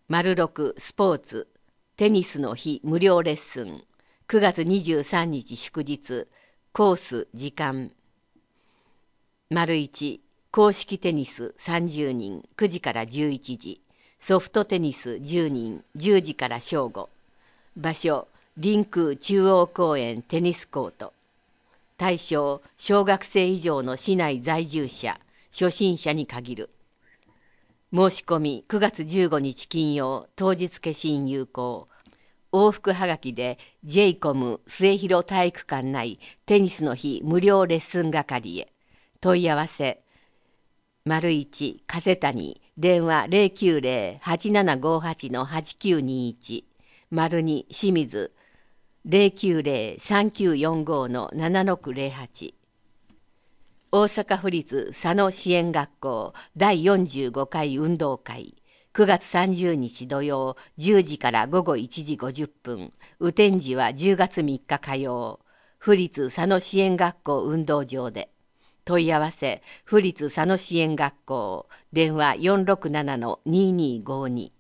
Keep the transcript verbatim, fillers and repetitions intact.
丸六スポーツテニスの日無料レッスンくがつにじゅうさんにち祝日コース時間丸一公式テニスさんじゅうにんくじからじゅういちじソフトテニスじゅうにんじゅうじから正午場所臨空中央公園テニスコート対象小学生以上の市内在住者初心者に限る申し込みくがつじゅうごにち金曜当日消印有効往復はがきで ジェイコム 末広体育館内テニスの日無料レッスン係へ問い合わせ丸一風谷電話 ゼロきゅうゼロ はちななごはち はちきゅうにいち丸二清水 ゼロきゅうゼロ さんきゅうよんご ななろくゼロはち大阪府立佐野支援学校だいよんじゅうごかい運動会くがつさんじゅうにち土曜じゅうじからごごいちじごじゅっぷん雨天時はじゅうがつみっか火曜府立佐野支援学校運動場で問い合わせ府立佐野支援学校電話 よんろくななのにーにーごに